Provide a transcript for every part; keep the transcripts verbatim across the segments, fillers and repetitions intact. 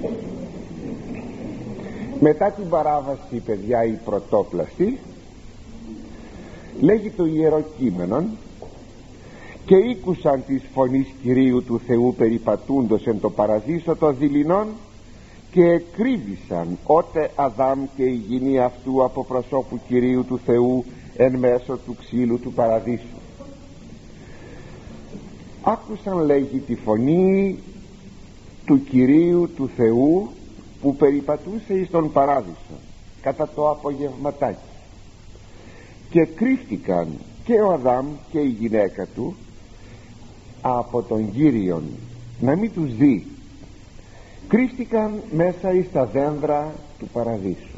Μετά την παράβαση, παιδιά, η πρωτόπλαστη, λέγει το Ιερό Κείμενον: «Και ήκουσαν της φωνής Κυρίου του Θεού περιπατούντος εν το παραδείσο το δειλινόν, και εκρύβησαν ότε Αδάμ και η γυνή αυτού από προσώπου Κυρίου του Θεού εν μέσω του ξύλου του παραδείσου». Άκουσαν, λέγει, τη φωνή του Κυρίου του Θεού που περιπατούσε εις τον παράδεισο κατά το απογευματάκι, και κρύφτηκαν και ο Αδάμ και η γυναίκα του από τον Κύριον, να μην τους δει. Κρύφτηκαν μέσα εις τα δένδρα του παραδείσου.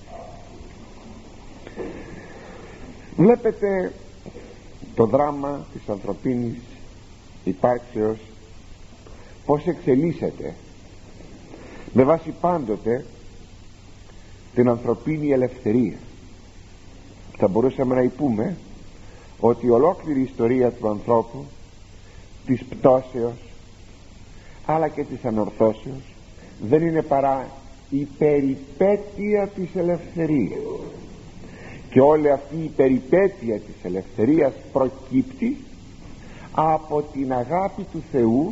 Βλέπετε το δράμα της ανθρωπίνης υπάρξεως πως εξελίσσεται με βάση πάντοτε την ανθρωπίνη ελευθερία. Θα μπορούσαμε να πούμε ότι η ολόκληρη ιστορία του ανθρώπου, της πτώσεως αλλά και της ανορθώσεως, δεν είναι παρά η περιπέτεια της ελευθερίας, και όλη αυτή η περιπέτεια της ελευθερίας προκύπτει από την αγάπη του Θεού,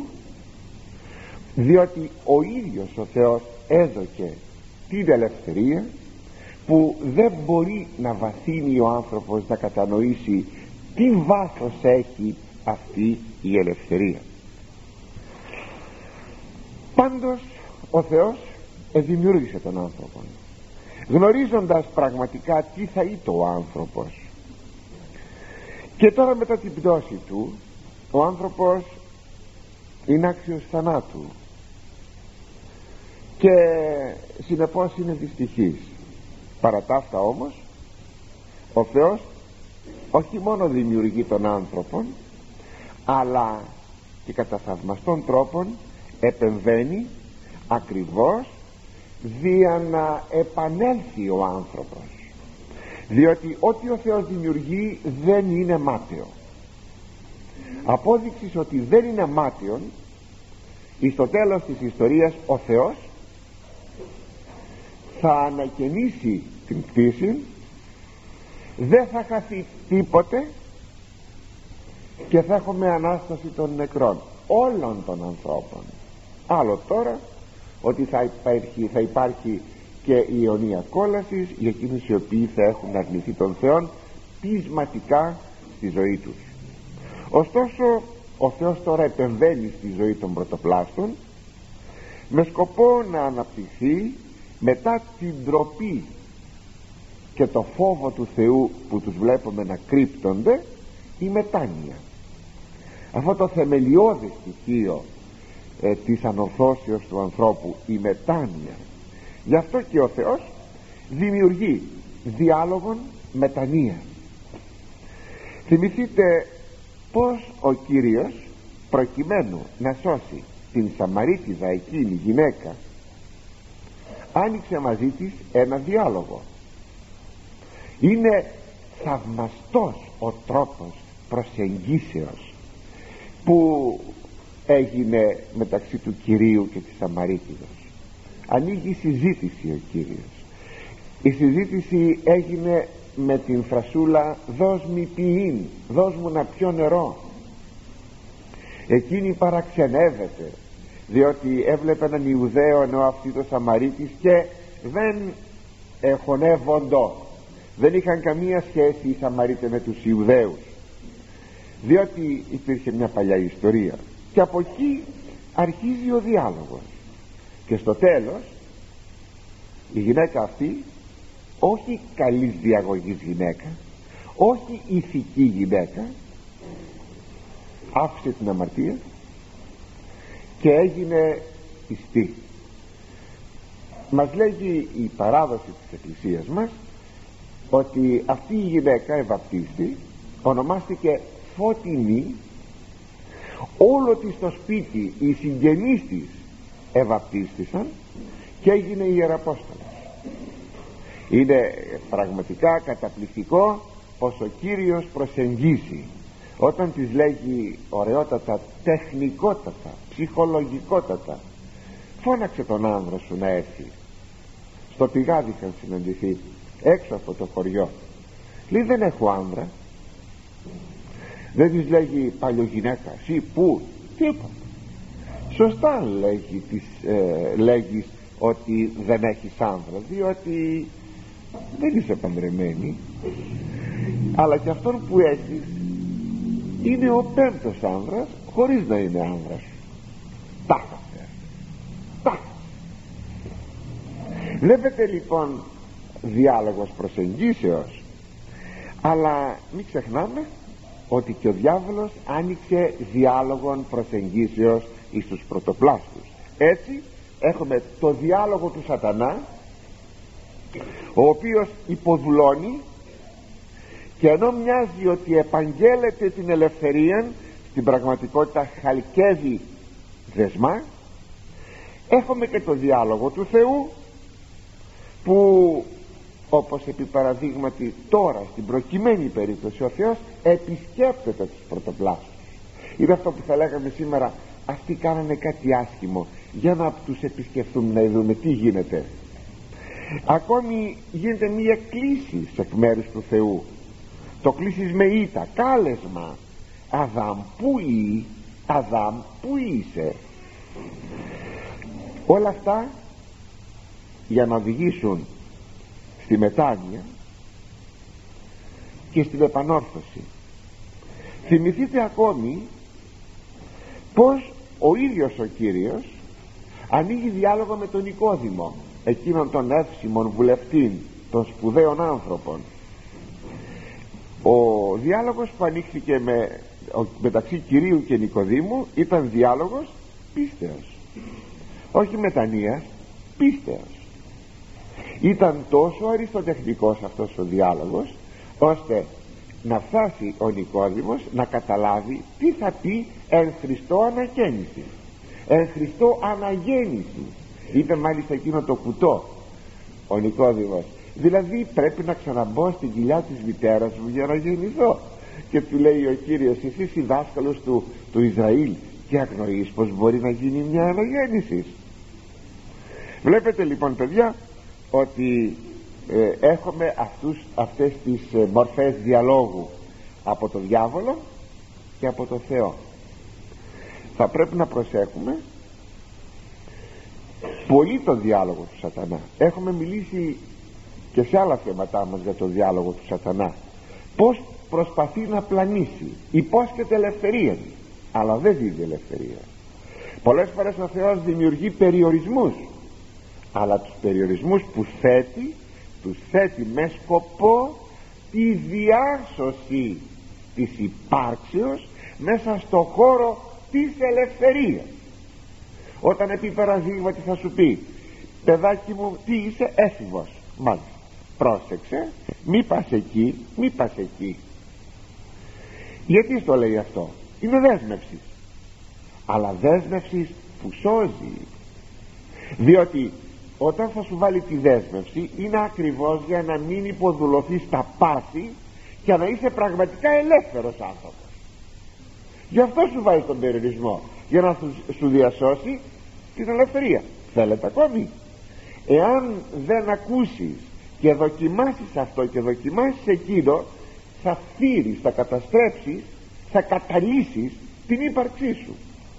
διότι ο ίδιος ο Θεός έδωκε την ελευθερία που δεν μπορεί να βαθύνει ο άνθρωπος να κατανοήσει τι βάθος έχει αυτή η ελευθερία. Πάντως ο Θεός δημιούργησε τον άνθρωπο γνωρίζοντας πραγματικά τι θα ήταν ο άνθρωπος, και τώρα μετά την πτώση του ο άνθρωπος είναι άξιος θανάτου και συνεπώς είναι δυστυχής. Παρά τα αυτά όμως ο Θεός όχι μόνο δημιουργεί τον άνθρωπον, αλλά και κατά θαυμαστών τρόπων επεμβαίνει ακριβώς δια να επανέλθει ο άνθρωπος, διότι ό,τι ο Θεός δημιουργεί δεν είναι μάταιο. Απόδειξης ότι δεν είναι μάταιον, εις το τέλος της ιστορίας ο Θεός θα ανακαινήσει την κτήση, δεν θα χαθεί τίποτε και θα έχουμε Ανάσταση των νεκρών όλων των ανθρώπων. Άλλο τώρα ότι θα υπάρχει, θα υπάρχει και η αιωνία κόλασης για εκείνους οι οποίοι θα έχουν αρνηθεί τον Θεόν πεισματικά στη ζωή τους. Ωστόσο ο Θεός τώρα επεμβαίνει στη ζωή των πρωτοπλάστων με σκοπό να αναπτυχθεί μετά την ντροπή και το φόβο του Θεού που τους βλέπουμε να κρύπτονται, η μετάνοια. Αυτό το θεμελιώδη στοιχείο ε, της ανορθώσεως του ανθρώπου, η μετάνοια. Γι' αυτό και ο Θεός δημιουργεί διάλογον μετανοίας. Θυμηθείτε πως ο Κύριος, προκειμένου να σώσει την Σαμαρίτιδα εκείνη γυναίκα, άνοιξε μαζί της ένα διάλογο. Είναι θαυμαστός ο τρόπος προσεγγίσεως που έγινε μεταξύ του Κυρίου και της Σαμαρίτιδος. Ανοίγει συζήτηση ο Κύριος. Η συζήτηση έγινε με την φρασούλα «δώσ' μη ποιήν», «δώσ' μου να πιω νερό». Εκείνη παραξενεύεται, διότι έβλεπε έναν Ιουδαίο ενώ αυτή το Σαμαρίτης και δεν εχωνεύοντο, δεν είχαν καμία σχέση οι Σαμαρίτες με τους Ιουδαίους, διότι υπήρχε μια παλιά ιστορία, και από εκεί αρχίζει ο διάλογος. Και στο τέλος η γυναίκα αυτή, όχι καλής διαγωγής γυναίκα, όχι ηθική γυναίκα, άφησε την αμαρτία και έγινε πιστή. Μας λέγει η παράδοση της Εκκλησίας μας ότι αυτή η γυναίκα ευαπτίστη ονομάστηκε Φωτεινή. Όλο της το σπίτι οι συγγενείς της ευαπτίστησαν και έγινε ιεραπόστολος. Είναι πραγματικά καταπληκτικό πως ο Κύριος προσεγγίζει όταν της λέγει ωραιότατα, τεχνικότατα, ψυχολογικότατα, φώναξε τον άνδρα σου να έρθει. Στο πηγάδι είχαν συναντηθεί έξω από το χωριό. Λέει δεν έχω άνδρα. Δεν της λέγει παλιογυναίκα εσύ πού, τίποτα. Σωστά λέγει, της, ε, λέγεις ότι δεν έχεις άνδρα, διότι δεν είσαι παντρεμένη, αλλά και αυτόν που έχεις είναι ο πέμπτος άνδρας χωρίς να είναι άνδρας σου. Τάχα τάχα. Βλέπετε λοιπόν διάλογος προσεγγίσεως, αλλά μην ξεχνάμε ότι και ο διάβολος άνοιξε διάλογον προσεγγίσεως εις τους πρωτοπλάστους. Έτσι έχουμε το διάλογο του σατανά, ο οποίος υποδουλώνει, και ενώ μοιάζει ότι επαγγέλλεται την ελευθερία, στην πραγματικότητα χαλκεύει δεσμά. Έχουμε και το διάλογο του Θεού, που όπως επί παραδείγματι τώρα στην προκειμένη περίπτωση ο Θεός επισκέπτεται τους πρωτοπλάστους. Είναι αυτό που θα λέγαμε σήμερα, αυτοί κάνανε κάτι άσχημο, για να τους επισκεφθούμε, να δούμε τι γίνεται. Ακόμη γίνεται μία κλήση εκ μέρους του Θεού. Το κλείσεις με ήττα, κάλεσμα. Αδάμ που ή, Αδάμ που είσαι. Όλα αυτά για να οδηγήσουν στη μετάνοια και στην επανόρθωση. Θυμηθείτε ακόμη πως ο ίδιος ο Κύριος ανοίγει διάλογο με τον Νικόδημο, εκείνον τον εύσημον βουλευτήν των σπουδαίων άνθρωπων. Ο διάλογος που ανοίχθηκε με, μεταξύ Κυρίου και Νικοδήμου ήταν διάλογος πίστεως, όχι μετανοίας, πίστεως. Ήταν τόσο αριστοτεχνικός αυτός ο διάλογος, ώστε να φτάσει ο Νικόδημος να καταλάβει τι θα πει εν Χριστώ αναγέννηση. Εν Χριστώ αναγέννηση είπε μάλιστα εκείνο το κουτό ο Νικόδημος, δηλαδή πρέπει να ξαναμπώ στην κοιλιά της μητέρας μου για να γεννηθώ. Και του λέει ο Κύριος, εσύ είσαι δάσκαλος του, του Ισραήλ και αγνοείς πως μπορεί να γίνει μια αναγέννηση. Βλέπετε λοιπόν παιδιά ότι ε, έχουμε αυτούς, αυτές τις ε, μορφές διαλόγου από το διάβολο και από το Θεό. Θα πρέπει να προσέχουμε πολύ το διάλογο του σατανά. Έχουμε μιλήσει και σε άλλα θέματά μας για το διάλογο του σατανά, πως προσπαθεί να πλανήσει, υπόσχεται ελευθερία, αλλά δεν δίνει ελευθερία. Πολλές φορές ο Θεός δημιουργεί περιορισμούς, αλλά τους περιορισμούς που θέτει, τους θέτει με σκοπό τη διάσωση της υπάρξεως μέσα στο χώρο της ελευθερίας. Όταν επί παραδείγματι θα σου πει, παιδάκι μου τι είσαι, έφηβος, μάλιστα, πρόσεξε, μη πας εκεί, μη πας εκεί. Γιατί στο λέει αυτό? Είναι δέσμευση, αλλά δέσμευση που σώζει, διότι όταν θα σου βάλει τη δέσμευση είναι ακριβώς για να μην υποδουλωθείς στα πάθη και να είσαι πραγματικά ελεύθερος άνθρωπος. Γι' αυτό σου βάζει τον περιορισμό, για να σου διασώσει την ελευθερία. Θέλετε ακόμη? Εάν δεν ακούσεις και δοκιμάσεις αυτό και δοκιμάσεις εκείνο, θα φύρεις, θα καταστρέψεις, θα καταλύσεις την ύπαρξή σου.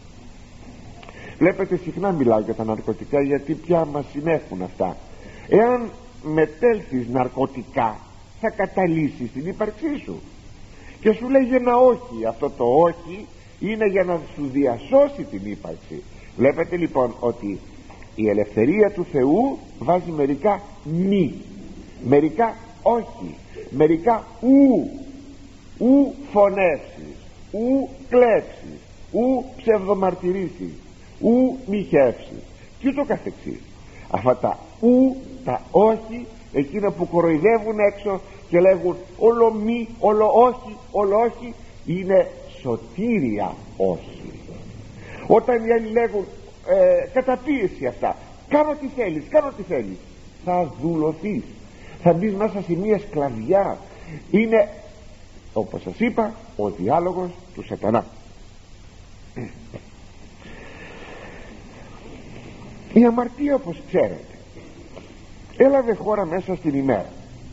Βλέπετε, συχνά μιλάω για τα ναρκωτικά, γιατί πια μας συνέχουν αυτά. Εάν μετέλθεις ναρκωτικά, θα καταλύσεις την ύπαρξή σου. Και σου λέγει ένα όχι. Αυτό το όχι είναι για να σου διασώσει την ύπαρξη. Βλέπετε λοιπόν ότι η ελευθερία του Θεού βάζει μερικά μη, μερικά όχι, μερικά ου, ου φωνεύσεις, ου κλέψεις, ου ψευδομαρτυρήσεις, ου μοιχεύσεις και ούτω καθεξής. Αυτά τα ου, τα όχι, εκείνα που κοροϊδεύουν έξω και λέγουν όλο μη, όλο όχι, όλο όχι, είναι σωτήρια όχι. Όταν οι άλλοι λέγουν ε, καταπίεση αυτά, κάνω τι θέλεις, κάνω τι θέλεις, θα δουλωθείς, θα μπεις μέσα σε μια σκλαβιά. Είναι, όπως σας είπα, ο διάλογος του σατανά. Η αμαρτία, όπως ξέρετε, έλαβε χώρα μέσα στην ημέρα.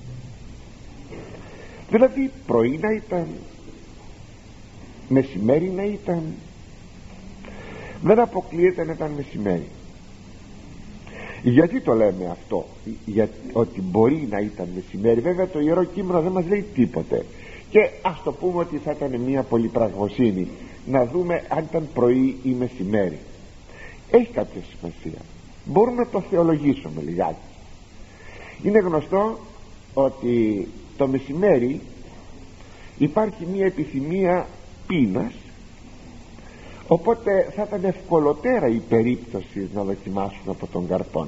Δηλαδή πρωί να ήταν, μεσημέρι να ήταν, δεν αποκλείεται να ήταν μεσημέρι. Γιατί το λέμε αυτό? Για, ότι μπορεί να ήταν μεσημέρι. Βέβαια το Ιερό Κείμενο δεν μας λέει τίποτε, και ας το πούμε ότι θα ήταν μια πολυπραγμοσύνη να δούμε αν ήταν πρωί ή μεσημέρι. Έχει κάποια σημασία, μπορούμε να το θεολογήσουμε λιγάκι. Είναι γνωστό ότι το μεσημέρι υπάρχει μια επιθυμία πείνας, οπότε θα ήταν ευκολότερα η περίπτωση να δοκιμάσουν από τον καρπόν.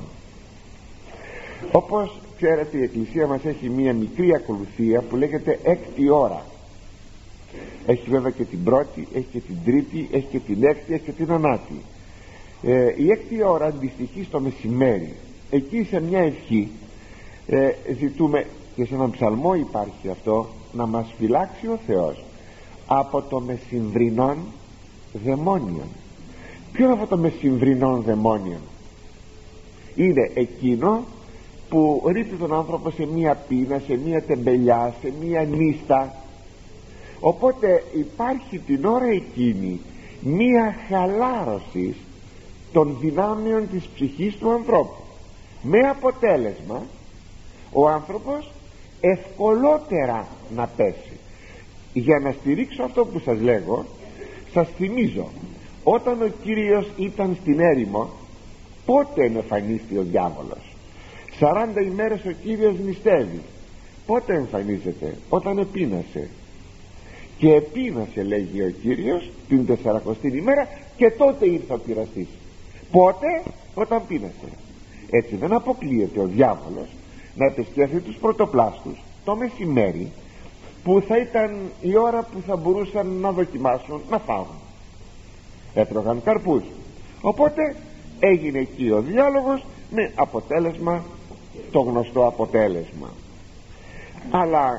Όπως ξέρετε, η Εκκλησία μας έχει μια μικρή ακολουθία που λέγεται έκτη ώρα. Έχει βέβαια και την πρώτη, έχει και την τρίτη, έχει και την έκτη, έχει και την ανάτη. ε, Η έκτη ώρα αντιστοιχεί στο μεσημέρι. Εκεί σε μια ευχή ε, ζητούμε, και σε έναν ψαλμό υπάρχει αυτό, να μας φυλάξει ο Θεός από το μεσημβρινόν δαιμόνιον. Ποιο είναι αυτό το μεσημβρινόν δαιμόνιον? Είναι εκείνο που ρίχνει τον άνθρωπο σε μία πείνα, σε μία τεμπελιά, σε μία νύστα. Οπότε υπάρχει την ώρα εκείνη μία χαλάρωση των δυνάμεων της ψυχής του ανθρώπου, με αποτέλεσμα ο άνθρωπος ευκολότερα να πέσει. Για να στηρίξω αυτό που σας λέγω, σας θυμίζω, όταν ο Κύριος ήταν στην έρημο, πότε εμφανίστηκε ο διάβολος? Σαράντα ημέρες ο Κύριος νηστεύει. Πότε εμφανίζεται? Όταν επείνασε. Και επείνασε, λέγει ο Κύριος, την τεσσαρακοστή ημέρα, και τότε ήρθε ο πειραστής. Πότε? Όταν πείνασε. Έτσι δεν αποκλείεται ο διάβολος να επισκέφθει τους πρωτοπλάστους το μεσημέρι, που θα ήταν η ώρα που θα μπορούσαν να δοκιμάσουν να φάγουν. Έτρωγαν καρπούς. Οπότε έγινε εκεί ο διάλογος, με αποτέλεσμα το γνωστό αποτέλεσμα. Αλλά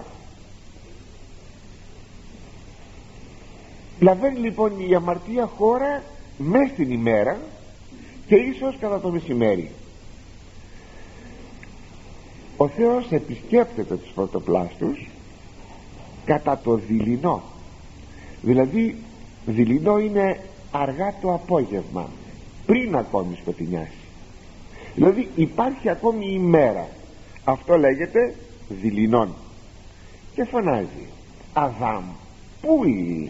λαβαίνει λοιπόν η αμαρτία χώρα μες στην ημέρα και ίσως κατά το μεσημέρι. Ο Θεός επισκέπτεται τους πρωτοπλάστους κατά το δειλινό. Δηλαδή δειλινό είναι αργά το απόγευμα, πριν ακόμη σκοτεινιάσει. Δηλαδή υπάρχει ακόμη ημέρα. Αυτό λέγεται δειλινόν. Και φωνάζει: Αδάμ, πού είσαι?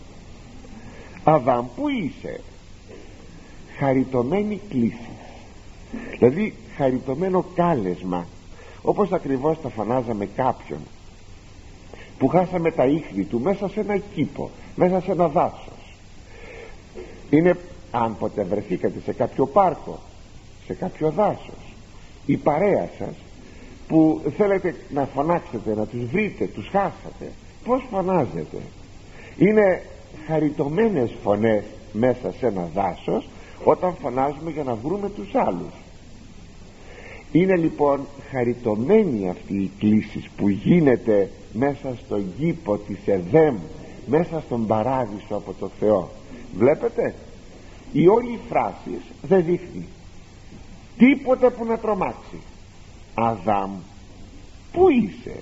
Αδάμ, πού είσαι? Χαριτωμένη κλήση, δηλαδή χαριτωμένο κάλεσμα, όπως ακριβώς τα φωνάζαμε κάποιον που χάσαμε τα ίχνη του μέσα σε ένα κήπο, μέσα σε ένα δάσος. Είναι, αν ποτέ βρεθήκατε σε κάποιο πάρκο, σε κάποιο δάσος, η παρέα σας που θέλετε να φωνάξετε, να τους βρείτε, τους χάσατε, πώς φωνάζετε? Είναι χαριτωμένες φωνές μέσα σε ένα δάσος όταν φωνάζουμε για να βρούμε τους άλλους. Είναι λοιπόν χαριτωμένη αυτή η κλήση που γίνεται μέσα στον κήπο της Εδέμ, μέσα στον παράδεισο από το Θεό. Βλέπετε, η όλη φράση δεν δείχνει τίποτε που να τρομάξει. Αδάμ, πού είσαι?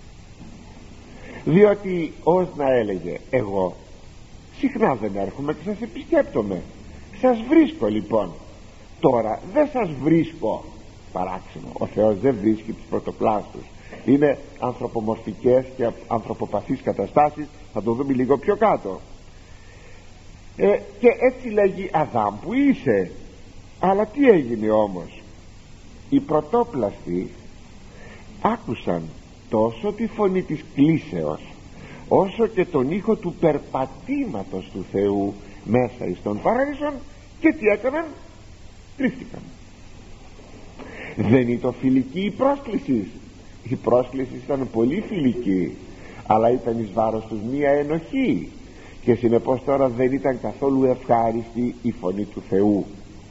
Διότι ως να έλεγε, εγώ συχνά δεν έρχομαι και σας επισκέπτομαι, σας βρίσκω λοιπόν. Τώρα δεν σας βρίσκω. Παράξενο, ο Θεός δεν βρίσκει τους πρωτοπλάστους. Είναι ανθρωπομορφικές και ανθρωποπαθείς καταστάσεις, θα το δούμε λίγο πιο κάτω. ε, Και έτσι λέγει, Αδάμ, που είσαι? Αλλά τι έγινε όμως? Οι πρωτόπλαστοι άκουσαν τόσο τη φωνή της κλήσεως, όσο και τον ήχο του περπατήματος του Θεού μέσα εις τον παράδεισον, και τι έκαναν? Κρύφτηκαν. Δεν ήταν φιλική η πρόσκληση. Η πρόσκληση ήταν πολύ φιλική, αλλά ήταν εις βάρος τους μία ενοχή, και συνεπώς τώρα δεν ήταν καθόλου ευχάριστη η φωνή του Θεού.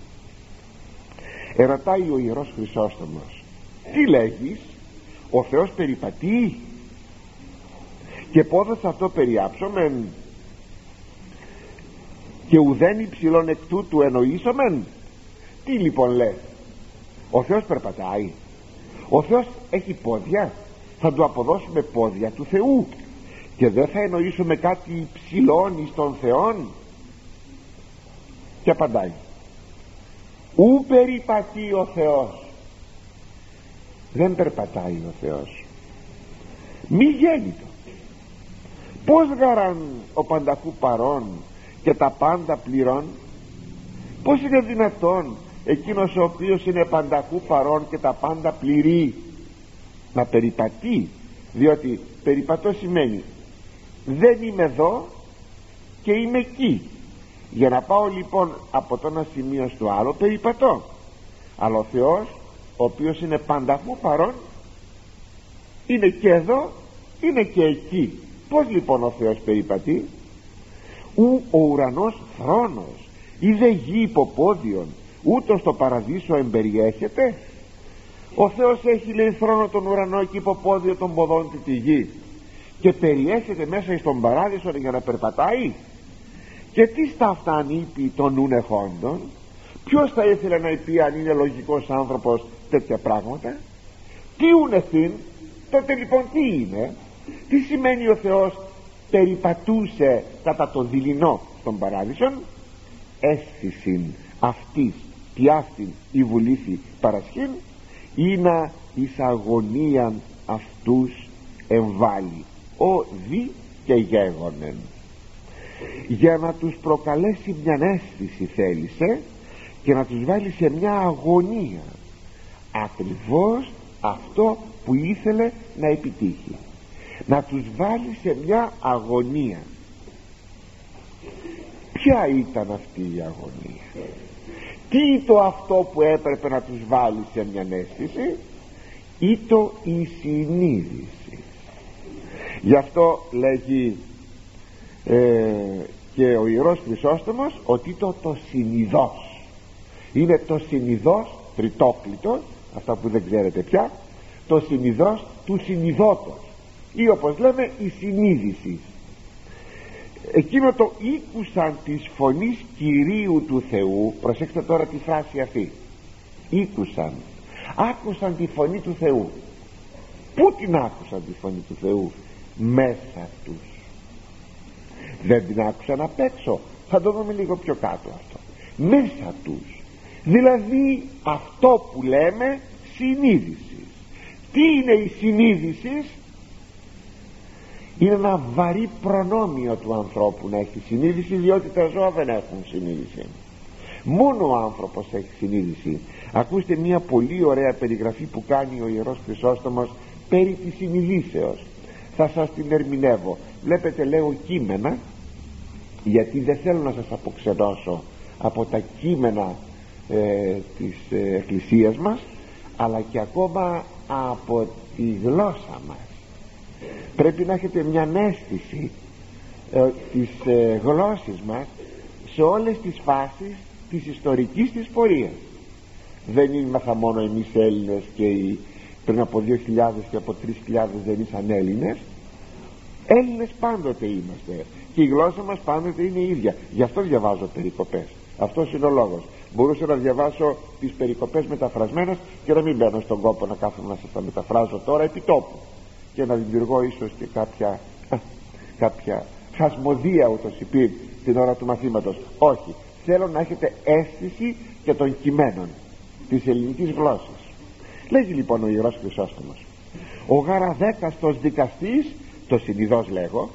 Ερωτάει ο Ιερός Χρυσόστομος, τι λέγεις? Ο Θεός περιπατεί? Και πόδας αυτό περιάψομεν, και ουδέν υψηλόν εκ τούτου εννοήσομεν? Τι λοιπόν λες? Ο Θεός περπατάει? Ο Θεός έχει πόδια? Θα του αποδώσουμε πόδια του Θεού και δεν θα εννοήσουμε κάτι ψηλόν εις των Θεών? Και απαντάει: ου περιπατεί ο Θεός. Δεν περπατάει ο Θεός, μη γέννητο. Πώς γαραν ο πανταχού παρών και τα πάντα πληρών? Πώς είναι δυνατόν εκείνος ο οποίος είναι πανταχού παρών και τα πάντα πληρεί να περιπατεί? Διότι περιπατώ σημαίνει δεν είμαι εδώ και είμαι εκεί. Για να πάω λοιπόν από το ένα σημείο στο άλλο περιπατώ. Αλλά ο Θεός, ο οποίος είναι πανταχού παρών, είναι και εδώ, είναι και εκεί. Πώς λοιπόν ο Θεός περιπατεί? Ου ο ουρανός θρόνος, ή δε γη υποπόδιον, ούτως το παραδείσο εμπεριέχεται? Ο Θεός έχει, λέει, θρόνο τον ουρανό και υποπόδιο των ποδών του τη γη, και περιέχεται μέσα στον παράδεισο για να περπατάει? Και τι στα αυτά ανήπη των νουν εχόντων? Ποιος θα ήθελε να πει, αν είναι λογικός άνθρωπος, τέτοια πράγματα? Τι ούν ευθύν? Τότε λοιπόν τι είναι? Τι σημαίνει ο Θεός περιπατούσε κατά το δειλινό στον παράδεισον? Αίσθησιν αυτής τι αυτήν η βουλήθη παρασχήν, ή να εις αγωνίαν αυτούς εμβάλλει ο δι και γέγονεν. Για να τους προκαλέσει μια αίσθηση θέλησε και να τους βάλει σε μια αγωνία, ακριβώς αυτό που ήθελε να επιτύχει, να τους βάλει σε μια αγωνία. Ποια ήταν αυτή η αγωνία? Τι το αυτό που έπρεπε να τους βάλει σε μια αίσθηση? Ή το η συνείδηση. Γι' αυτό λέγει ε, και ο Ιερός Χρυσόστομος ότι το το συνειδός είναι το συνειδός τριτόκλητο, αυτά που δεν ξέρετε πια, το συνειδός του συνειδότος, ή όπως λέμε η συνείδηση. Εκείνο το ήκουσαν της φωνής Κυρίου του Θεού. Προσέξτε τώρα τη φράση αυτή, ήκουσαν, άκουσαν τη φωνή του Θεού. Πού την άκουσαν τη φωνή του Θεού? Μέσα τους. Δεν την άκουσαν απ' έξω, θα το δούμε λίγο πιο κάτω αυτό. Μέσα τους, δηλαδή αυτό που λέμε συνείδηση. Τι είναι η συνείδηση? Είναι ένα βαρύ προνόμιο του ανθρώπου να έχει συνείδηση, διότι τα ζώα δεν έχουν συνείδηση. Μόνο ο άνθρωπος έχει συνείδηση. Ακούστε μια πολύ ωραία περιγραφή που κάνει ο Ιερός Χρυσόστομος περί της συνειδήσεως. Θα σας την ερμηνεύω. Βλέπετε, λέω κείμενα, γιατί δεν θέλω να σας αποξενώσω από τα κείμενα ε, της ε, Εκκλησίας μας, αλλά και ακόμα από τη γλώσσα μας. Πρέπει να έχετε μια αίσθηση ε, της ε, γλώσσης μας σε όλες τις φάσεις της ιστορικής της πορείας. Δεν είμαστε μόνο εμείς Έλληνες και οι, πριν από δύο χιλιάδες και από τρεις χιλιάδες δεν ήσαν Έλληνες. Έλληνες πάντοτε είμαστε και η γλώσσα μας πάντοτε είναι η ίδια. Γι' αυτό διαβάζω περικοπές. Αυτός είναι ο λόγος. Μπορούσα να διαβάσω τις περικοπές μεταφρασμένες και να μην μπαίνω στον κόπο να κάθομαι να σας τα μεταφράζω τώρα επί τόπου και να δημιουργώ ίσως και κάποια κάποια χασμοδία ούτως υπήρ την ώρα του μαθήματος. Όχι, θέλω να έχετε αίσθηση και των κειμένων της ελληνικής γλώσσας. Λέγει λοιπόν ο Ιερός Χρυσόστομος: ο γαραδέκαστος δικαστής, το συνειδώς λέγω,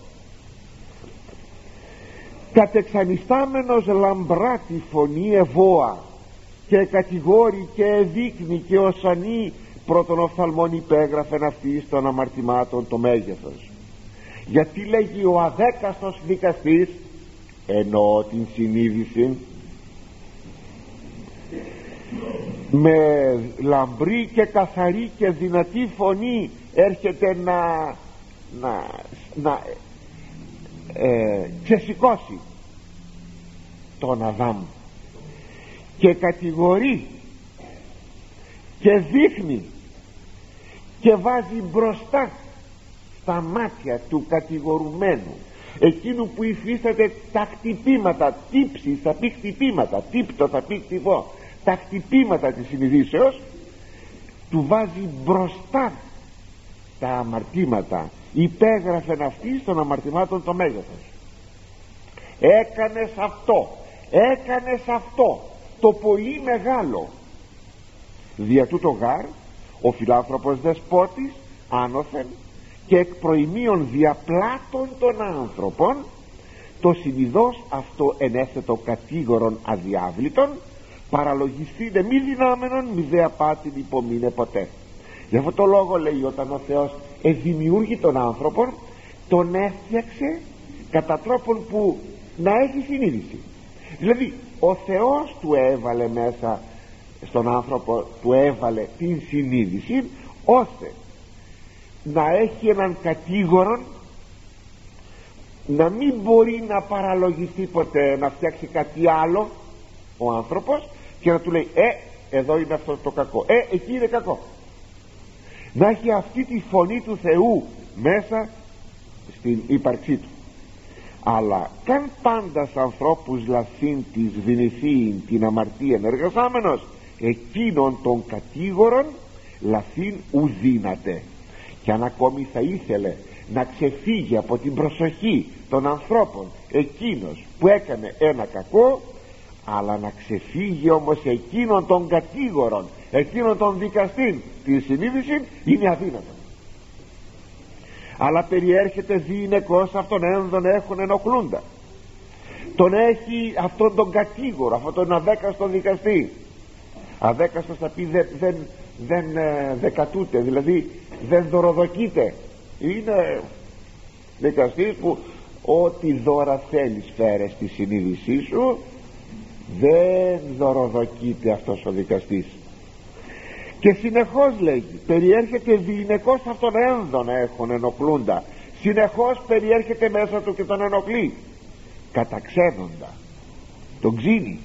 κατεξανιστάμενος λαμπρά τη φωνή ευώα και κατηγόρει και εδείκνει και οσανή πρώτον οφθαλμών υπέγραφεν αυτής των αμαρτημάτων το μέγεθος. Γιατί λέγει ο αδέκαστος δικαστής? Εννοώ την συνείδηση. Με λαμπρή και καθαρή και δυνατή φωνή έρχεται να να, να ε, ξεσηκώσει τον Αδάμ και κατηγορεί και δείχνει και βάζει μπροστά στα μάτια του κατηγορουμένου, εκείνου που υφίσταται τα χτυπήματα, τύψει θα πει χτυπήματα, τύπτο θα πει χτυπώ, τα χτυπήματα της συνειδήσεως, του βάζει μπροστά τα αμαρτήματα. Υπέγραφεν αυτή των αμαρτημάτων το μέγεθος. Έκανες αυτό, έκανες αυτό, το πολύ μεγάλο. Δια τούτο γάρ ο φιλάνθρωπος δεσπότης άνωθεν και εκ προημίων διαπλάτων των άνθρωπων το συνειδώς αυτό ενέθετο κατήγορον αδιάβλητον παραλογιστήνε μη δυνάμενον μη δε απάτην υπομείνε ποτέ. Γι' αυτό το λόγο λέει, όταν ο Θεός εδημιούργει τον άνθρωπον, τον έφτιαξε κατά τρόπον που να έχει συνείδηση. Δηλαδή ο Θεός του έβαλε μέσα στον άνθρωπο, του έβαλε την συνείδηση, ώστε να έχει έναν κατήγορον, να μην μπορεί να παραλογιστεί ποτέ, να φτιάξει κάτι άλλο ο άνθρωπος και να του λέει ε, εδώ είναι αυτό το κακό, ε, εκεί είναι κακό. Να έχει αυτή τη φωνή του Θεού μέσα στην ύπαρξή του. Αλλά καν πάντας ανθρώπους λαθήν της βινηθήν την αμαρτίαν εργαζάμενος, εκείνον των κατήγορων λαθήν ουδύναται. Και αν ακόμη θα ήθελε να ξεφύγει από την προσοχή των ανθρώπων εκείνος που έκανε ένα κακό, αλλά να ξεφύγει όμως εκείνον των κατήγορων, εκείνον των δικαστήν την συνείδηση, είναι αδύνατο. Αλλά περιέρχεται διηνεκώς αυτόν ένδον έχουν ενοχλούντα, τον έχει αυτόν τον κατήγορο, αυτόν τον αδέκαστο δικαστή. Αδέκαστος θα πει δεν, δεν, δεν ε, δεκατούται, δηλαδή δεν δωροδοκείται. Είναι δικαστής που ό,τι δώρα θέλεις φέρε στη συνείδησή σου, δεν δωροδοκείται αυτός ο δικαστής. Και συνεχώς λέγει, περιέρχεται διηνεκώς αυτόν ένδον έχουν ενοχλούντα, συνεχώς περιέρχεται μέσα του και τον ενοχλεί, καταξένοντα, τον ξύνει,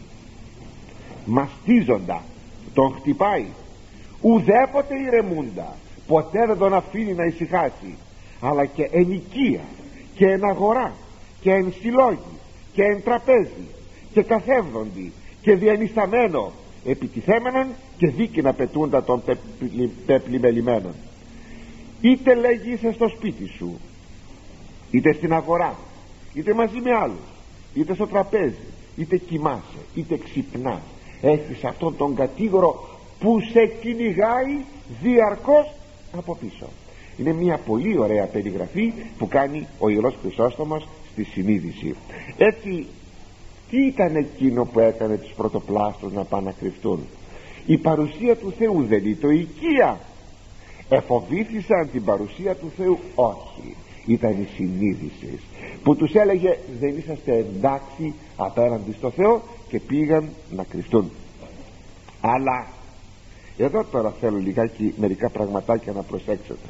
μαστίζοντα, τον χτυπάει, ουδέποτε ηρεμούντα, ποτέ δεν τον αφήνει να ησυχάσει, αλλά και εν οικία και εν αγορά και εν συλλόγη και εν τραπέζι και καθεύδοντι και διανυσταμένο επιτιθέμενον και δίκαινα πετούντα των πεπλημελημένων. Είτε λέγει είσαι στο σπίτι σου, είτε στην αγορά, είτε μαζί με άλλους, είτε στο τραπέζι, είτε κοιμάσαι, είτε ξυπνάς, έχεις αυτόν τον κατήγορο που σε κυνηγάει διαρκώς από πίσω. Είναι μια πολύ ωραία περιγραφή που κάνει ο Ιερός Χρυσόστομος στη συνείδηση. Έτσι, τι ήταν εκείνο που έκανε τους πρωτοπλάστους να πάνε να κρυφτούν? Η παρουσία του Θεού δεν είναι το οικία? Εφοβήθησαν την παρουσία του Θεού? Όχι, ήταν η συνείδηση που τους έλεγε δεν είσαστε εντάξει απέναντι στο Θεό, και πήγαν να κρυφτούν. Αλλά εδώ τώρα θέλω λιγάκι μερικά πραγματάκια να προσέξετε.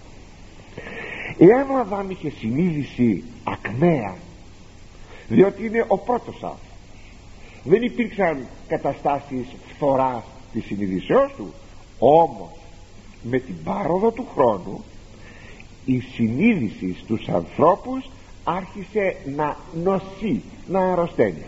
Εάν ο Αδάμ είχε συνείδηση ακμαία, διότι είναι ο πρώτος άνθρωπος, δεν υπήρξαν καταστάσεις φθοράς της συνείδησεώς του, όμως με την πάροδο του χρόνου η συνείδηση στους ανθρώπους άρχισε να νοσεί, να αρρωσταίνει.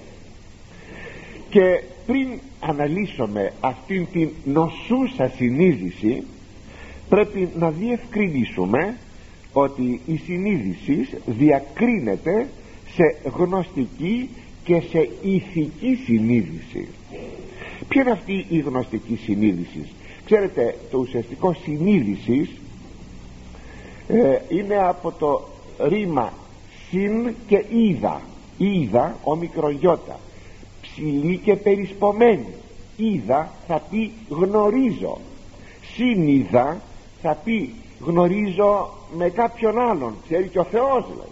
Και πριν αναλύσουμε αυτήν την νοσούσα συνείδηση, πρέπει να διευκρινίσουμε ότι η συνείδηση διακρίνεται σε γνωστική και σε ηθική συνείδηση. Ποια είναι αυτή η γνωστική συνείδηση? Ξέρετε, το ουσιαστικό συνείδησης ε, είναι από το ρήμα συν και είδα. Είδα ο μικρογιώτα, ψηλή και περισπομένη. Είδα θα πει γνωρίζω, συνείδα θα πει γνωρίζω με κάποιον άλλον, ξέρει και ο Θεός δηλαδή.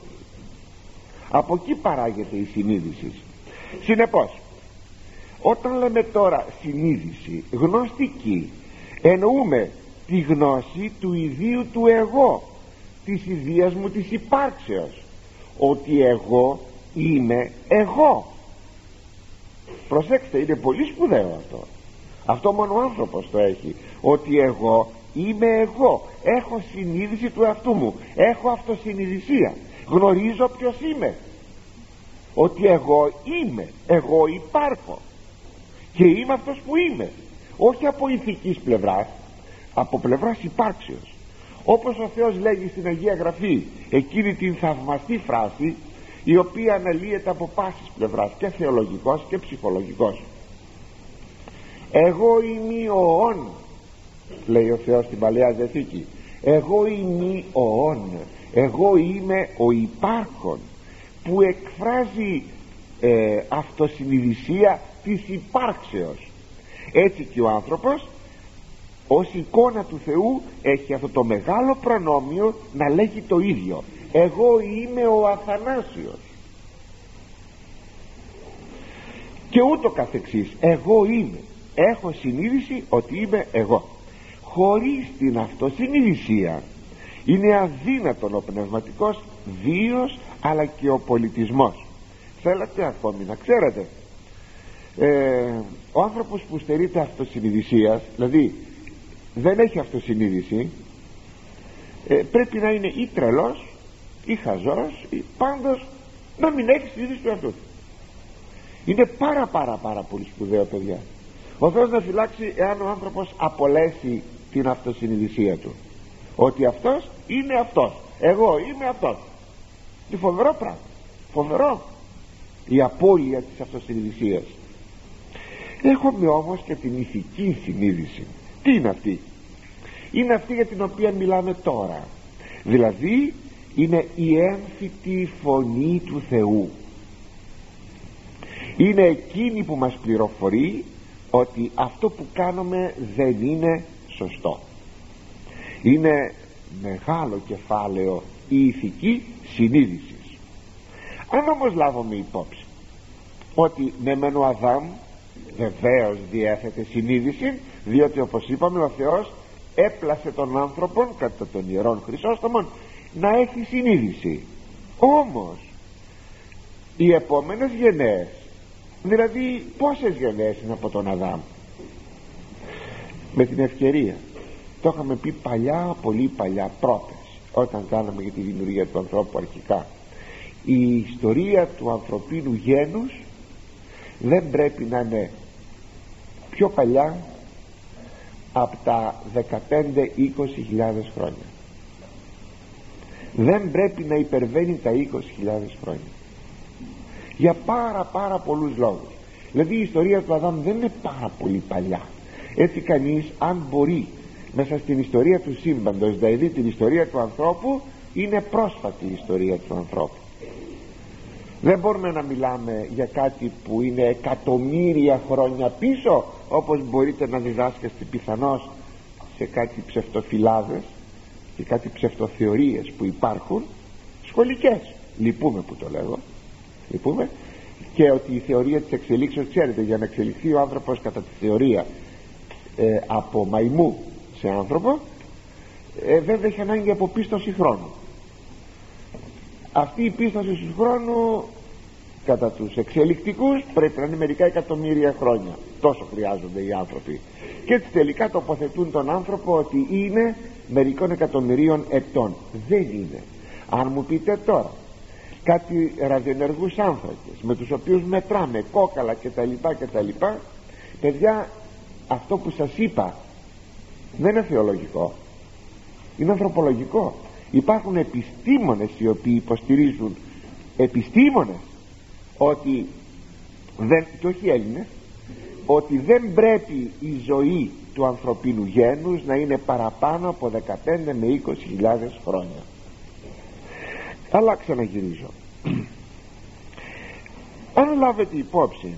Από εκεί παράγεται η συνείδηση. Συνεπώς, όταν λέμε τώρα συνείδηση γνωστική, εννοούμε τη γνώση του ιδίου του εγώ, της ιδίας μου της υπάρξεως, ότι εγώ είμαι εγώ. Προσέξτε, είναι πολύ σπουδαίο αυτό. Αυτό μόνο ο άνθρωπος το έχει, ότι εγώ είμαι εγώ, έχω συνείδηση του εαυτού μου, έχω αυτοσυνειδησία, γνωρίζω ποιος είμαι, ότι εγώ είμαι, εγώ υπάρχω. και είμαι αυτός που είμαι, όχι από ηθικής πλευράς, από πλευράς υπάρξεως. Όπως ο Θεός λέγει στην Αγία Γραφή εκείνη την θαυμαστή φράση, η οποία αναλύεται από πάσης πλευράς, και θεολογικός και ψυχολογικός. εγώ είμαι ο ον, λέει ο Θεός στην Παλαιά Διαθήκη, εγώ είμαι ο ον, εγώ είμαι ο υπάρχον, που εκφράζει ε, αυτοσυνειδησία της υπάρξεως. Έτσι και ο άνθρωπος ως εικόνα του Θεού έχει αυτό το μεγάλο προνόμιο να λέγει το ίδιο, εγώ είμαι ο Αθανάσιος, και ούτω καθεξής. Εγώ είμαι, έχω συνείδηση ότι είμαι εγώ. Χωρίς την αυτοσυνειδησία είναι αδύνατον ο πνευματικός βίος, αλλά και ο πολιτισμός. Θέλετε ακόμη να ξέρετε, ε, ο άνθρωπος που στερείται αυτοσυνειδησίας, δηλαδή δεν έχει αυτοσυνείδηση, ε, πρέπει να είναι ή τρελός ή χαζός, ή πάντως να μην έχει συνείδηση του εαυτού του. Είναι πάρα πάρα πάρα πολύ σπουδαίο, παιδιά. Ο Θεός να φυλάξει εάν ο άνθρωπος απολέσει την αυτοσυνειδησία του, ότι αυτός είναι αυτός, εγώ είμαι αυτός. Είναι φοβερό πράγμα, φοβερό η απώλεια της αυτοσυνειδησίας. Έχουμε όμως και την ηθική συνείδηση. Τι είναι αυτή? Είναι αυτή για την οποία μιλάμε τώρα, δηλαδή είναι η έμφυτη φωνή του Θεού. Είναι εκείνη που μας πληροφορεί ότι αυτό που κάνουμε δεν είναι σωστό. Είναι μεγάλο κεφάλαιο η ηθική συνείδηση. Αν όμως λάβουμε υπόψη ότι με μεν ο Αδάμ βεβαίως διέθετε συνείδηση, διότι όπως είπαμε ο Θεός έπλασε τον άνθρωπον κατά των Ιερών Χρυσόστομων να έχει συνείδηση. Όμως οι επόμενες γενναίες, δηλαδή πόσες γενναίες είναι από τον Αδάμ, με την ευκαιρία, το είχαμε πει παλιά, πολύ παλιά, πρώτες, όταν κάναμε για τη δημιουργία του ανθρώπου αρχικά, η ιστορία του ανθρωπίνου γένους δεν πρέπει να είναι πιο παλιά από τα δεκαπέντε με είκοσι χιλιάδες χρόνια. Δεν πρέπει να υπερβαίνει τα είκοσι χιλιάδες χρόνια, για πάρα πάρα πολλούς λόγους. Δηλαδή η ιστορία του Αδάμ δεν είναι πάρα πολύ παλιά. Έτσι κανείς, αν μπορεί μέσα στην ιστορία του σύμπαντος να δει την ιστορία του ανθρώπου, είναι πρόσφατη η ιστορία του ανθρώπου. Δεν μπορούμε να μιλάμε για κάτι που είναι εκατομμύρια χρόνια πίσω, όπως μπορείτε να διδάσκεστε πιθανώς σε κάτι ψευτοφυλάδες και κάτι ψευτοθεωρίες που υπάρχουν σχολικές. Λυπούμε που το λέγω, λυπούμε. Και ότι η θεωρία της εξελίξεως, ξέρετε, για να εξελιχθεί ο άνθρωπος κατά τη θεωρία ε, από μαϊμού σε άνθρωπο, ε, δεν έχει ανάγκη από πίστοση χρόνου. Αυτή η πίστοση του χρόνου κατά τους εξελικτικούς πρέπει να είναι μερικά εκατομμύρια χρόνια. Τόσο χρειάζονται οι άνθρωποι, και έτσι τελικά τοποθετούν τον άνθρωπο ότι είναι μερικών εκατομμυρίων ετών. Δεν είναι. Αν μου πείτε τώρα κάτι ραδιενεργούς άνθρακες με τους οποίους μετράμε κόκαλα κτλ κτλ, παιδιά, αυτό που σας είπα δεν είναι θεολογικό, είναι ανθρωπολογικό. Υπάρχουν επιστήμονες οι οποίοι υποστηρίζουν, επιστήμονες, ότι δεν, και όχι Έλληνες, ότι δεν πρέπει η ζωή του ανθρωπίνου γένους να είναι παραπάνω από δεκαπέντε με είκοσι χιλιάδες χρόνια. Αλλά ξαναγυρίζω. Αν λάβετε υπόψη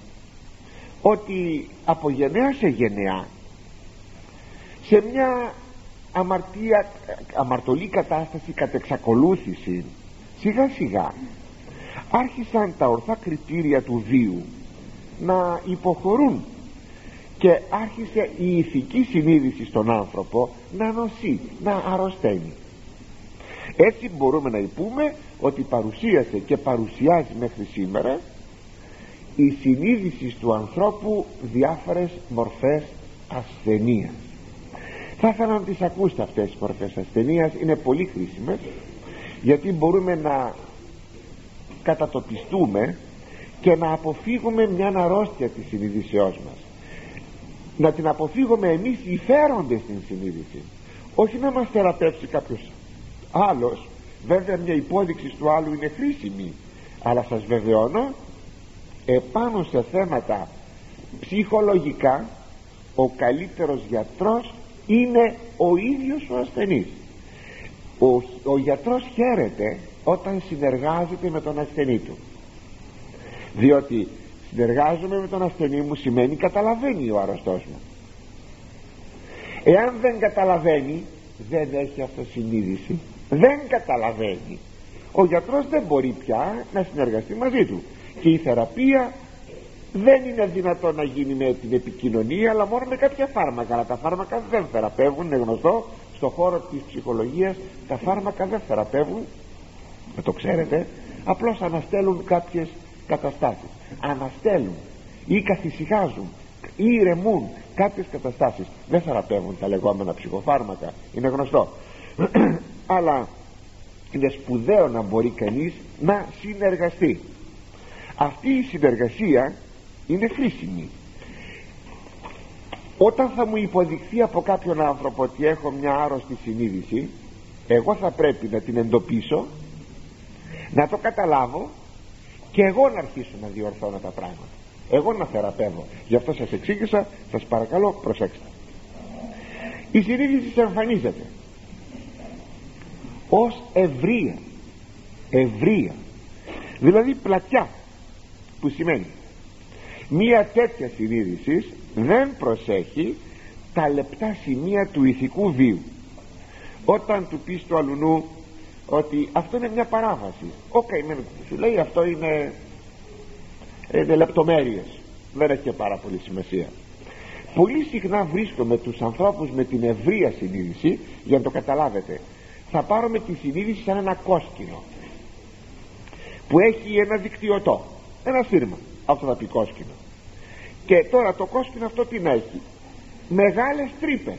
ότι από γενεά σε γενεά, σε μια αμαρτία, αμαρτωλή κατάσταση κατ' εξακολούθηση, σιγά σιγά άρχισαν τα ορθά κριτήρια του βίου να υποχωρούν και άρχισε η ηθική συνείδηση στον άνθρωπο να νοσεί, να αρρωσταίνει. Έτσι μπορούμε να πούμε ότι παρουσίασε και παρουσιάζει μέχρι σήμερα η συνείδηση του ανθρώπου διάφορες μορφές ασθενείας. Θα ήθελα να τις ακούσετε αυτές τις μορφές ασθενείας, είναι πολύ χρήσιμες, γιατί μπορούμε να κατατοπιστούμε και να αποφύγουμε μια αρρώστια της συνείδησεώς μας, να την αποφύγουμε εμείς οι φέροντες στην συνείδηση, όχι να μας θεραπεύσει κάποιος άλλος. Βέβαια μια υπόδειξη του άλλου είναι χρήσιμη, αλλά σας βεβαιώνω, επάνω σε θέματα ψυχολογικά ο καλύτερος γιατρός είναι ο ίδιος ο ασθενής. ο, ο γιατρός χαίρεται όταν συνεργάζεται με τον ασθενή του, διότι συνεργάζομαι με τον ασθενή μου σημαίνει καταλαβαίνει ο αρρωστός μου. Εάν δεν καταλαβαίνει, δεν έχει αυτοσυνείδηση, δεν καταλαβαίνει, ο γιατρός δεν μπορεί πια να συνεργαστεί μαζί του, και η θεραπεία δεν είναι δυνατόν να γίνει με την επικοινωνία, αλλά μόνο με κάποια φάρμακα. Αλλά τα φάρμακα δεν θεραπεύουν, είναι γνωστό στον χώρο της ψυχολογίας, τα φάρμακα δεν θεραπεύουν, το ξέρετε, απλώς αναστέλουν κάποιες καταστάσεις, αναστέλουν ή καθησυχάζουν ή ηρεμούν κάποιες καταστάσεις, δεν θεραπεύουν τα λεγόμενα ψυχοφάρμακα, είναι γνωστό. Αλλά είναι σπουδαίο να μπορεί κανείς να συνεργαστεί. Αυτή η συνεργασία είναι χρήσιμη. Όταν θα μου υποδειχθεί από κάποιον άνθρωπο ότι έχω μια άρρωστη συνείδηση, εγώ θα πρέπει να την εντοπίσω, να το καταλάβω και εγώ να αρχίσω να διορθώνω τα πράγματα, εγώ να θεραπεύω. Γι' αυτό σας εξήγησα, σας παρακαλώ προσέξτε. Η συνείδηση εμφανίζεται ως ευρεία, ευρεία δηλαδή πλατιά, που σημαίνει μία τέτοια συνείδηση δεν προσέχει τα λεπτά σημεία του ηθικού βίου. Όταν του πεις του αλουνού ότι αυτό είναι μια παράβαση, ο καημένος σου λέει αυτό είναι, είναι λεπτομέρειες, δεν έχει και πάρα πολύ σημασία. Πολύ συχνά βρίσκομαι τους ανθρώπους με την ευρεία συνείδηση, για να το καταλάβετε. Θα πάρουμε τη συνείδηση σαν ένα κόσκινο που έχει ένα δικτυωτό, ένα σύρμα, αυτό θα πει κόσκινο. Και τώρα το κόσκινο αυτό τι να έχει? Μεγάλες τρύπες.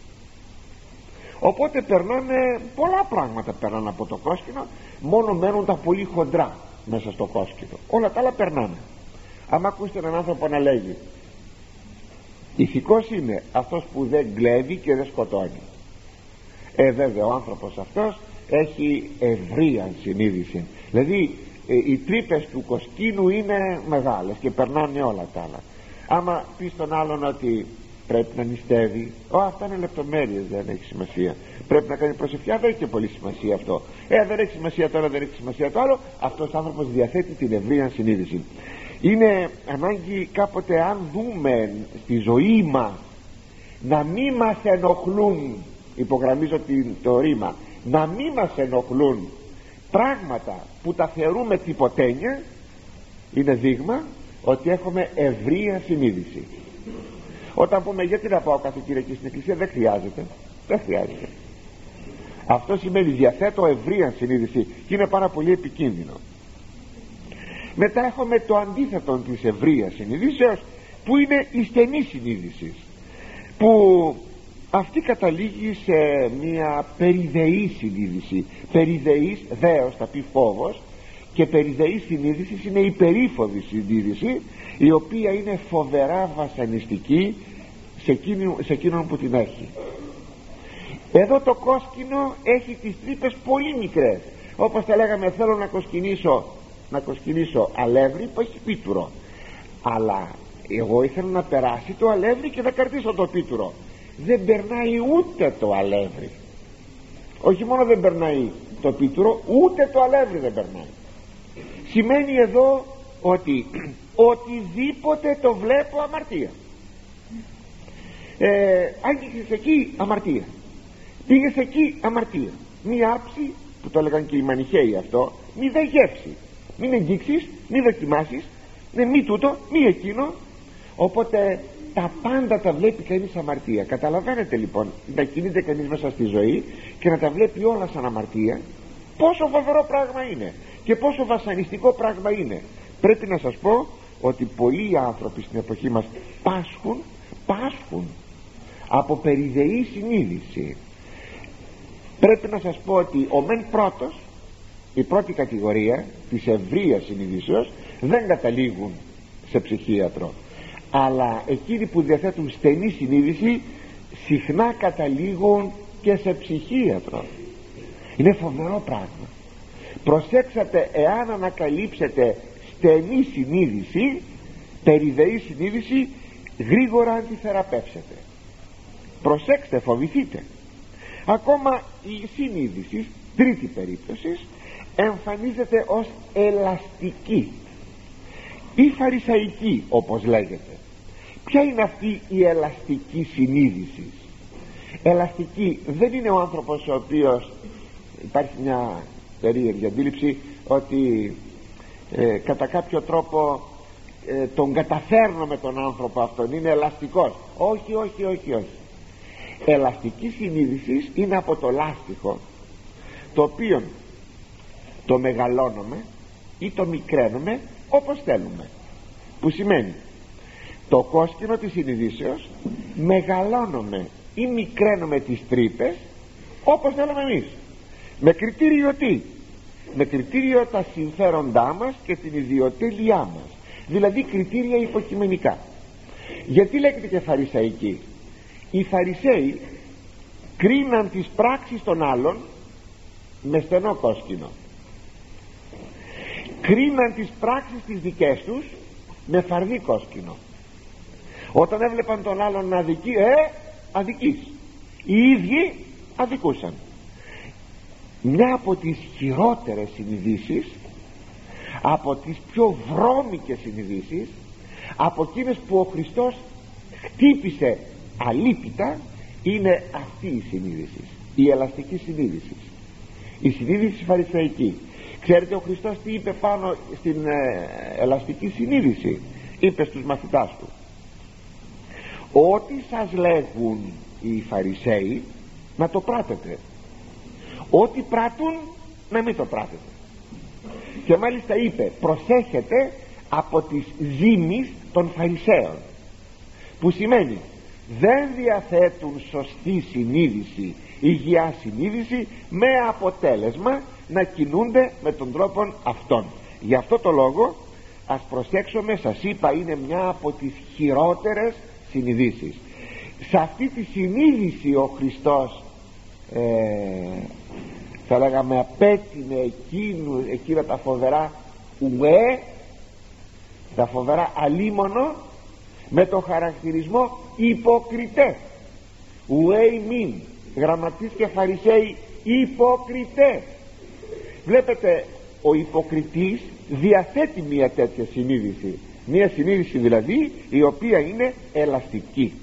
Οπότε περνάνε πολλά πράγματα, περνάνε από το κόσκινο, μόνο μένουν τα πολύ χοντρά μέσα στο κόσκινο, όλα τα άλλα περνάνε. Άμα ακούσετε έναν άνθρωπο να λέγει ηθικός είναι αυτός που δεν κλέβει και δεν σκοτώνει, ε βέβαια ο άνθρωπος αυτός έχει ευρεία συνείδηση, δηλαδή ε, οι τρύπες του κοσκίνου είναι μεγάλες και περνάνε όλα τα άλλα. Άμα πει στον άλλον ότι πρέπει να νηστεύει, Ω, αυτά είναι λεπτομέρειες, δεν έχει σημασία. Πρέπει να κάνει προσευχιά, δεν έχει και πολύ σημασία αυτό. Ε, δεν έχει σημασία τώρα, δεν έχει σημασία το άλλο. Αυτός ο άνθρωπος διαθέτει την ευρεία συνείδηση. Είναι ανάγκη κάποτε, αν δούμε στη ζωή μας, να μην μας ενοχλούν, υπογραμμίζω το ρήμα, να μην μας ενοχλούν πράγματα που τα θεωρούμε τυποτένια, είναι δείγμα ότι έχουμε ευρεία συνείδηση. Όταν πούμε γιατί να πάω κάθε Κυριακή στην εκκλησία, δεν χρειάζεται, δεν χρειάζεται. Αυτό σημαίνει διαθέτω ευρεία συνείδηση και είναι πάρα πολύ επικίνδυνο. Μετά έχουμε το αντίθετο της ευρείας συνείδησεως, που είναι η στενή συνείδηση, που αυτή καταλήγει σε μια περιδεή συνείδηση. Περιδεής, δέος θα πει φόβος, και περιδεή συνείδηση είναι η περίφοβη συνείδηση, η οποία είναι φοβερά βασανιστική σε, εκείνο, σε εκείνον που την έχει. Εδώ το κόσκινο έχει τις τρύπες πολύ μικρές, όπως θα λέγαμε θέλω να κοσκινήσω να κοσκινήσω αλεύρι που έχει πίτουρο, αλλά εγώ ήθελα να περάσει το αλεύρι και να κρατήσω το πίτουρο. Δεν περνάει ούτε το αλεύρι, όχι μόνο δεν περνάει το πίτουρο, ούτε το αλεύρι δεν περνάει. Σημαίνει εδώ ότι οτιδήποτε το βλέπω αμαρτία. ε, άγγιξες εκεί αμαρτία, πήγες εκεί αμαρτία. Μη άψη, που το έλεγαν και οι μανιχαίοι αυτό, μη δε γεύσει, μην εγγίξεις, μη δοκιμάσεις, ναι, μη τούτο, μη εκείνο. Οπότε τα πάντα τα βλέπει κανείς αμαρτία. Καταλαβαίνετε λοιπόν, να κινείται κανείς μέσα στη ζωή και να τα βλέπει όλα σαν αμαρτία, πόσο φοβερό πράγμα είναι και πόσο βασανιστικό πράγμα είναι. Πρέπει να σας πω ότι πολλοί άνθρωποι στην εποχή μας πάσχουν, πάσχουν από περιδεή συνείδηση. Πρέπει να σας πω ότι ο μεν πρώτος η πρώτη κατηγορία της ευρείας συνειδήσεως δεν καταλήγουν σε ψυχίατρο, αλλά εκείνοι που διαθέτουν στενή συνείδηση συχνά καταλήγουν και σε ψυχίατρο. Είναι φοβερό πράγμα. Προσέξατε, εάν ανακαλύψετε στενή συνείδηση, περιδεή συνείδηση, γρήγορα αντιθεραπεύσετε. Προσέξτε, φοβηθείτε. Ακόμα η συνείδηση, τρίτη περίπτωση, εμφανίζεται ως ελαστική ή φαρισαϊκή, όπως λέγεται. Ποια είναι αυτή η ελαστική συνείδηση? Ελαστική δεν είναι ο άνθρωπος ο οποίος, υπάρχει μια περίεργη αντίληψη ότι ε, κατά κάποιο τρόπο ε, τον καταφέρνω με τον άνθρωπο αυτόν, είναι ελαστικός. Όχι, όχι, όχι, όχι. Ελαστική συνείδηση είναι από το λάστιχο, το οποίο το μεγαλώνουμε ή το μικραίνουμε όπως θέλουμε, που σημαίνει το κόσκινο της συνειδήσεως μεγαλώνουμε ή μικραίνουμε τις τρύπες όπως θέλουμε εμείς, με κριτήριο τι? Με κριτήριο τα συμφέροντά μας και την ιδιοτέλειά μας, δηλαδή κριτήρια υποκειμενικά. Γιατί λέγεται και φαρισαϊκή? Οι Φαρισαίοι κρίναν τις πράξεις των άλλων με στενό κόσκινο, κρίναν τις πράξεις τις δικές τους με φαρδί κόσκινο. Όταν έβλεπαν τον άλλον να αδικεί, ε, αδικείς, οι ίδιοι αδικούσαν. Μια από τις χειρότερες συνειδήσεις, από τις πιο βρώμικες συνειδήσεις, από εκείνες που ο Χριστός χτύπησε αλίπητα, είναι αυτή η συνείδηση, η ελαστική συνείδηση, η συνείδηση φαρισαϊκή. Ξέρετε ο Χριστός τι είπε πάνω στην ε, ελαστική συνείδηση? Είπε στους μαθητάς του: ό,τι σας λέγουν οι Φαρισαίοι να το πράτετε, ό,τι πράττουν να μην το πράτετε. Και μάλιστα είπε: προσέχετε από τις ζήμεις των Φαρισαίων, που σημαίνει δεν διαθέτουν σωστή συνείδηση, υγιά συνείδηση, με αποτέλεσμα να κινούνται με τον τρόπο αυτόν. Γι' αυτό το λόγο ας προσέξουμε, σας είπα, είναι μια από τις χειρότερες συνειδήσεις. Σε αυτή τη συνείδηση ο Χριστός ε, θα λέγαμε απέτεινε εκείνου, εκείνα τα φοβερά ουέ, τα φοβερά αλίμονο, με το χαρακτηρισμό υποκριτές. Ουέ μην, γραμματείς και Φαρισαίοι υποκριτές. Βλέπετε, ο υποκριτής διαθέτει μια τέτοια συνείδηση, μια συνείδηση δηλαδή η οποία είναι ελαστική.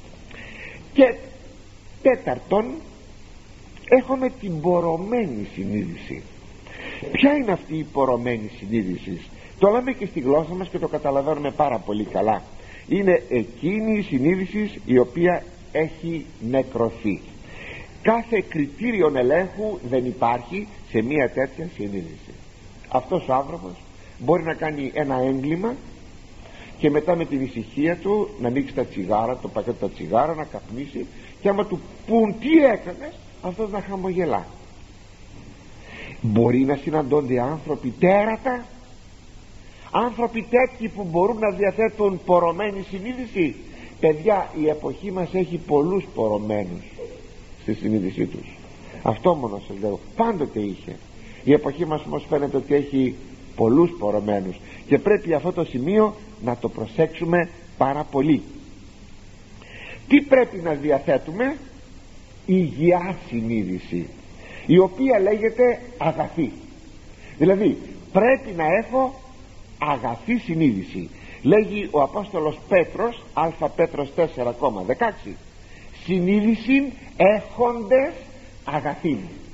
Και τέταρτον, έχουμε την πορωμένη συνείδηση. Ποια είναι αυτή η πορωμένη συνείδηση? Το λέμε και στη γλώσσα μας και το καταλαβαίνουμε πάρα πολύ καλά. Είναι εκείνη η συνείδηση η οποία έχει νεκρωθεί. Κάθε κριτήριο ελέγχου δεν υπάρχει σε μια τέτοια συνείδηση. Αυτός ο άνθρωπος μπορεί να κάνει ένα έγκλημα και μετά με την ησυχία του να ανοίξει τα τσιγάρα, το πακέτο τα τσιγάρα, να καπνίσει, και άμα του πουν τι έκανες, αυτός να χαμογελά. Μπορεί να συναντώνται άνθρωποι τέρατα, άνθρωποι τέτοιοι που μπορούν να διαθέτουν πορωμένη συνείδηση. Παιδιά, η εποχή μας έχει πολλούς πορωμένους στη συνείδησή τους. Αυτό μόνο σας λέω, πάντοτε είχε. Η εποχή μας όμως φαίνεται ότι έχει πολλούς πορωμένους και πρέπει αυτό το σημείο να το προσέξουμε πάρα πολύ. Τι πρέπει να διαθέτουμε? Υγιά συνείδηση, η οποία λέγεται αγαθή. Δηλαδή πρέπει να έχω αγαθή συνείδηση. Λέγει ο Απόστολος Πέτρος, Α Πέτρος τέσσερα δεκαέξι, συνείδηση έχοντες αγαθήν.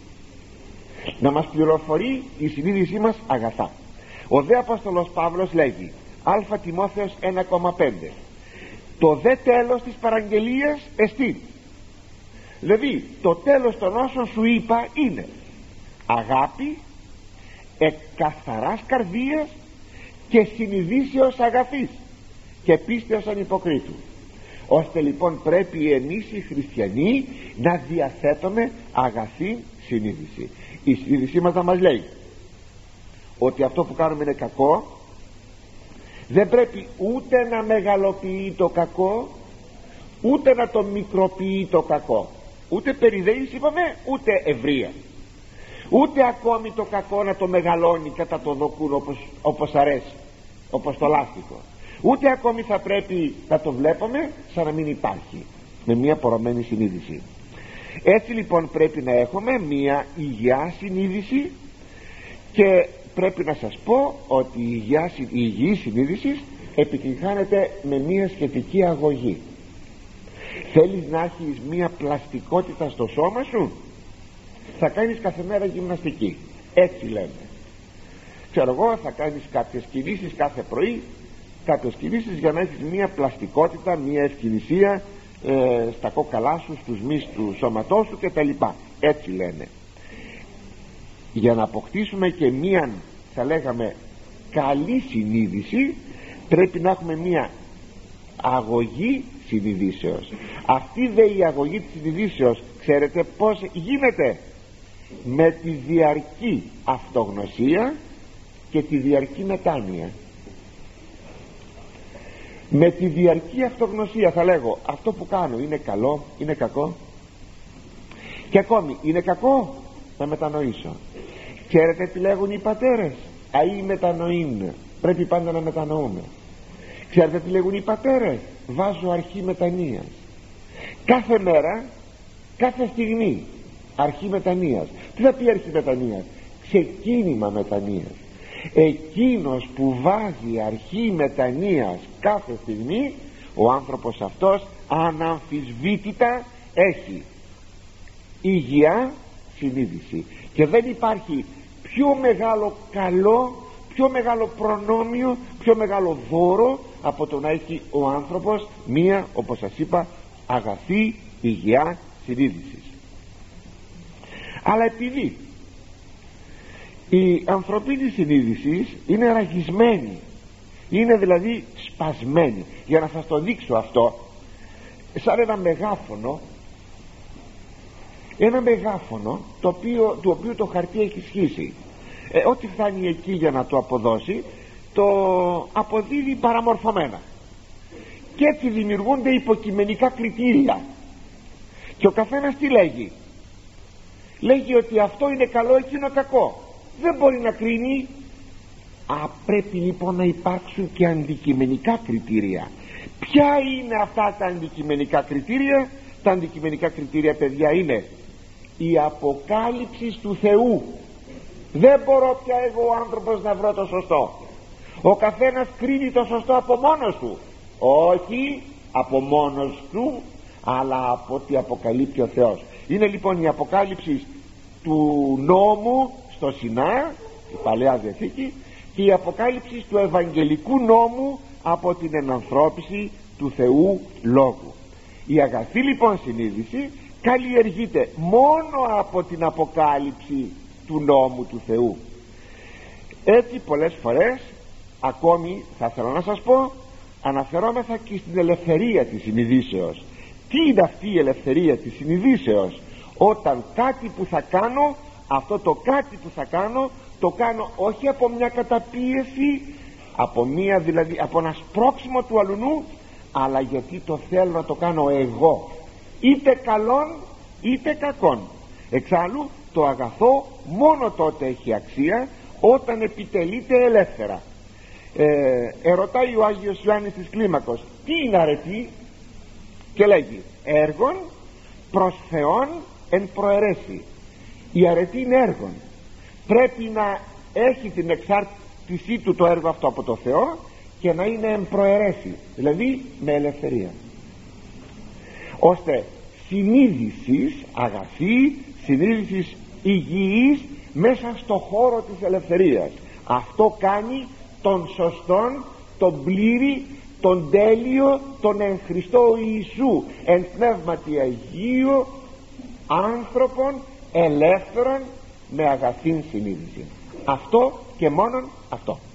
Να μας πληροφορεί η συνείδησή μας αγαθά. Ο δε Απόστολος Παύλος λέγει, Α Τιμόθεος ένα πέντε, το δε τέλος της παραγγελίας εστί. Δηλαδή το τέλος των όσων σου είπα είναι αγάπη εκ καθαράς καρδίας και συνειδήσεως αγαθής και πίστεως ανυποκρίτου. Ώστε λοιπόν πρέπει εμείς οι χριστιανοί να διαθέτουμε αγαθή συνείδηση. Η συνείδησή μας να μας λέει ότι αυτό που κάνουμε είναι κακό, δεν πρέπει ούτε να μεγαλοποιεί το κακό, ούτε να το μικροποιεί το κακό, ούτε περιδέης είπαμε, ούτε ευρεία, ούτε ακόμη το κακό να το μεγαλώνει κατά το δοκούν όπως, όπως αρέσει, όπως το λάστιχο, ούτε ακόμη θα πρέπει να το βλέπουμε σαν να μην υπάρχει, με μια πορωμένη συνείδηση. Έτσι λοιπόν πρέπει να έχουμε μια υγιή συνείδηση, και πρέπει να σας πω ότι η υγιή, η υγιή συνείδηση επιτυγχάνεται με μια σχετική αγωγή. Θέλεις να έχεις μια πλαστικότητα στο σώμα σου, θα κάνεις κάθε μέρα γυμναστική, έτσι λέμε. Ξέρω εγώ, θα κάνεις κάποιες κινήσεις κάθε πρωί, κάποιες κινήσεις για να έχεις μια πλαστικότητα, μια ευκαινησία ε, στα κόκαλά σου, στους μυς του σώματός σου κτλ. Έτσι λένε. Για να αποκτήσουμε και μια, θα λέγαμε, καλή συνείδηση, πρέπει να έχουμε μια αγωγή συνειδήσεως. Αυτή δε η αγωγή της συνειδήσεως, ξέρετε πως γίνεται? Με τη διαρκή αυτογνωσία και τη διαρκή μετάνοια. Με τη διαρκή αυτογνωσία θα λέγω, αυτό που κάνω είναι καλό, είναι κακό, και ακόμη είναι κακό, να μετανοήσω. Ξέρετε τι λέγουν οι πατέρες? Αΐ μετανοήν, πρέπει πάντα να μετανοούμε. Ξέρετε τι λέγουν οι πατέρες? Βάζω αρχή μετανοίας. Κάθε μέρα, κάθε στιγμή αρχή μετανοίας. Τι θα πει αρχή μετανοίας? Ξεκίνημα μετανοίας. Εκείνος που βάζει αρχή μετανοίας κάθε στιγμή, ο άνθρωπος αυτός αναμφισβήτητα έχει υγεία συνείδηση, και δεν υπάρχει πιο μεγάλο καλό, πιο μεγάλο προνόμιο, πιο μεγάλο δώρο από το να έχει ο άνθρωπος μία, όπως σας είπα, αγαθή υγεία συνείδησης. Αλλά επειδή η ανθρωπίνη συνείδηση είναι ραγισμένη, είναι δηλαδή σπασμένη, για να σας το δείξω αυτό, σαν ένα μεγάφωνο, ένα μεγάφωνο το οποίο, του οποίου το χαρτί έχει σχίσει, ε, ό,τι φτάνει εκεί για να το αποδώσει το αποδίδει παραμορφωμένα, και έτσι δημιουργούνται υποκειμενικά κριτήρια, και ο καθένας τι λέγει? Λέγει ότι αυτό είναι καλό, εκείνο κακό. Δεν μπορεί να κρίνει. Α, πρέπει λοιπόν να υπάρξουν και αντικειμενικά κριτήρια. Ποια είναι αυτά τα αντικειμενικά κριτήρια? Τα αντικειμενικά κριτήρια, παιδιά, είναι η αποκάλυψη του Θεού. Δεν μπορώ πια εγώ ο άνθρωπος να βρω το σωστό. Ο καθένας κρίνει το σωστό από μόνος του, όχι από μόνος του, αλλά από ό,τι αποκαλύπτει ο Θεός. Είναι λοιπόν η αποκάλυψη του νόμου στο Σινά, η Παλαιά Διαθήκη, και η αποκάλυψη του Ευαγγελικού νόμου από την ενανθρώπιση του Θεού Λόγου. Η αγαθή λοιπόν συνείδηση καλλιεργείται μόνο από την αποκάλυψη του νόμου του Θεού. Έτσι πολλές φορές, ακόμη θα θέλω να σας πω, αναφερόμεθα και στην ελευθερία της συνειδήσεως. Τι είναι αυτή η ελευθερία της συνειδήσεως? Όταν κάτι που θα κάνω, αυτό το κάτι που θα κάνω, το κάνω όχι από μια καταπίεση, από μια δηλαδή από ένα σπρώξιμο του αλουνού, αλλά γιατί το θέλω να το κάνω εγώ, είτε καλόν είτε κακόν. Εξάλλου το αγαθό μόνο τότε έχει αξία όταν επιτελείται ελεύθερα. ε, ερωτάει ο Άγιος Ιωάννης της Κλίμακος, τι είναι αρετή? Και λέγει, έργον προς Θεόν εν προαιρέσει. Η αρετή είναι έργον, πρέπει να έχει την εξάρτησή του το έργο αυτό από το Θεό, και να είναι εν προαιρέσει, δηλαδή με ελευθερία, ώστε συνείδησης αγαθή, συνείδησης υγιής μέσα στο χώρο της ελευθερίας. Αυτό κάνει τον σωστόν, τον πλήρη, τον τέλειο, τον εν Χριστώ Ιησού εν πνεύματι Αγίου άνθρωπον ελεύθερον με αγαθήν συνείδηση. Αυτό και μόνον αυτό.